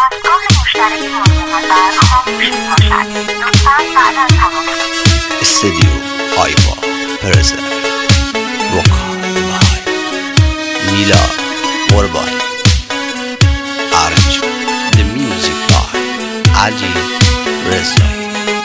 دستگاه مشترک مورد نظر خاموش میباشد. لطفاً بعد از تمام استودیو آیوا پرزر وکال بهای میلا قربانی ارج The Music by علی رضایی.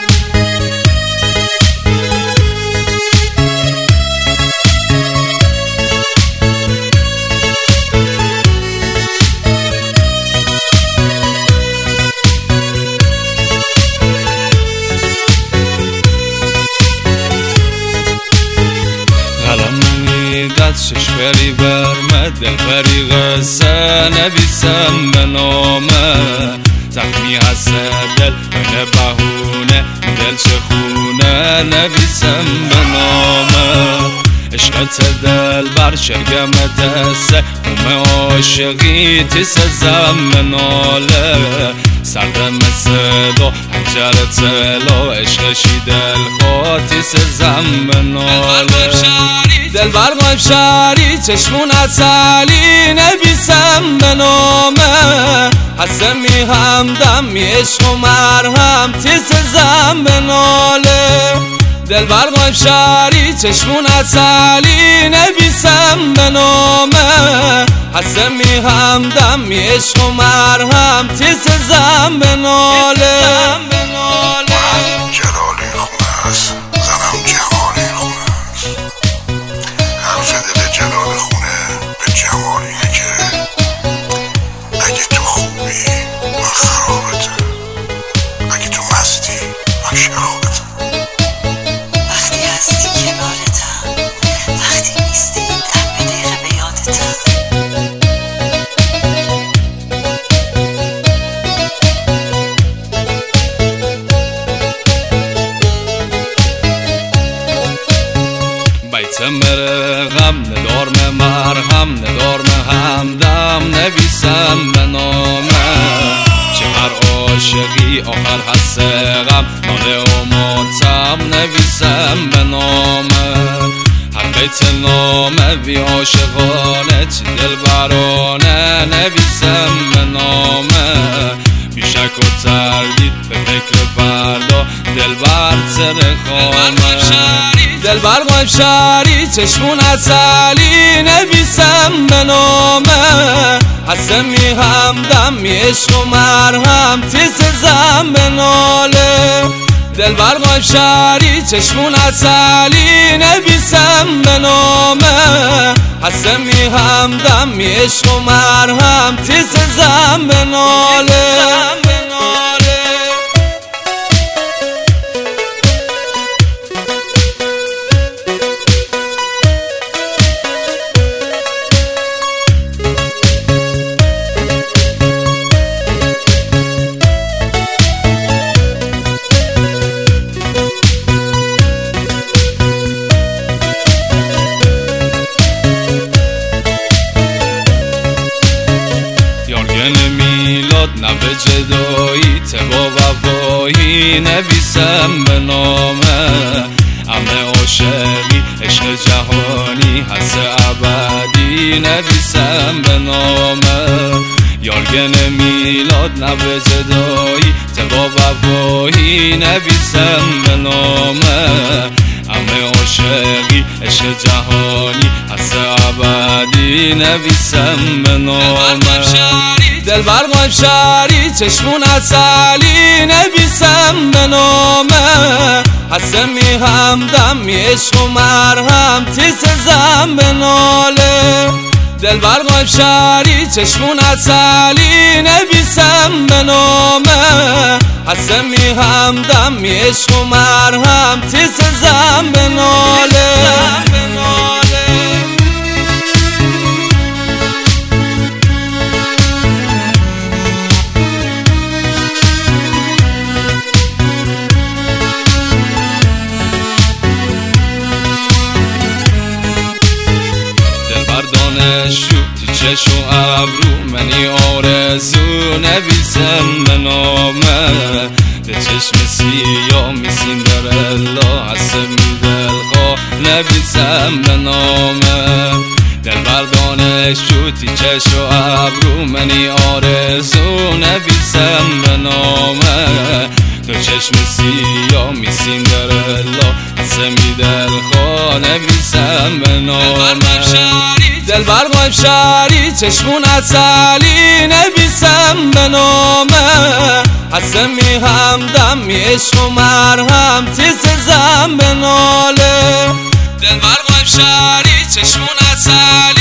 دستش بری برمه دل فریق سه نویسم به نامه زخمی هست دل بین بهونه دل چخونه نویسم به نامه عشقت دل بر شرگم دسته خوم عاشقی تیس زم ناله سردم صدا هنجر تلا عشقشی دل خواتی سزم ناله دل بر قلب شهری چشمون اصلی نویسم به نامه هستم می همدم می عشق و مرهم تیز زم به ناله دل بر قلب شهری چشمون اصلی نویسم به نامه هستم می همدم می عشق و مرهم تیز زم به ناله جلالی خونه است زنم جمالی خونه است حرف دل جلال خونه به جمالینه که اگه تو خوبی من خرابته اگه تو مستی من شرابته وقتی هستی کنارتم وقتی نیستی دم به دقیقه به یادتم بیتم برقم ندار me مرهم ندار me همدم نویسم به نامه چه هر عاشقی آخر هست غم ناله و ماتم نویسم به نامه هر بیت نامه بی عاشقانه چی دل برانه نویسم به نامه بی شک و تردید به فکر فردا دل بر سر خامه دل بر قلب شهری چشمون اصلی نویسم به نامه هستم می همدم می عشق و مرهم تیز زم به ناله دل بر قلب شهری چشمون اصلی نویسم به نامه هستم می همدم می عشق و مرهم تیز زم به ناله میلاد نه به جدایی تبا وفایی نویسم به نامه همه عاشقی عشق جهانی هست ابدی نویسم به نامه یارگن میلاد نه به جدایی تبا وفایی نویسم به نامه همه عاشقی عشق جهانی هست ابدی نویسم به نامه دل بر قلب شهری چشمون اصلی نویسم به نامه هستم می همدم می عشق و مرهم تیز زم به ناله دل بر قلب شهری چشمون اصلی نویسم به نامه هستم می همدم می عشق و مرهم تیز زم به ناله دانشجو تیچش و ابرو منی آرزو نویسم به نامه به چشم سیاه میسین درلا هست می دلخواه نویسم به نامه دلبر دانشجو تیکش و ابرو منی آرزو نویسم به نامه تو چشم سیاه می سیندرلا حسمی دلخواه نویسم به نامه دلبر قایم شهری چشمون اصلی نویسم به نامه حسمی همدم می عشق و مرهم تیز زن به ناله دلبر قایم شهری چشمون اصلی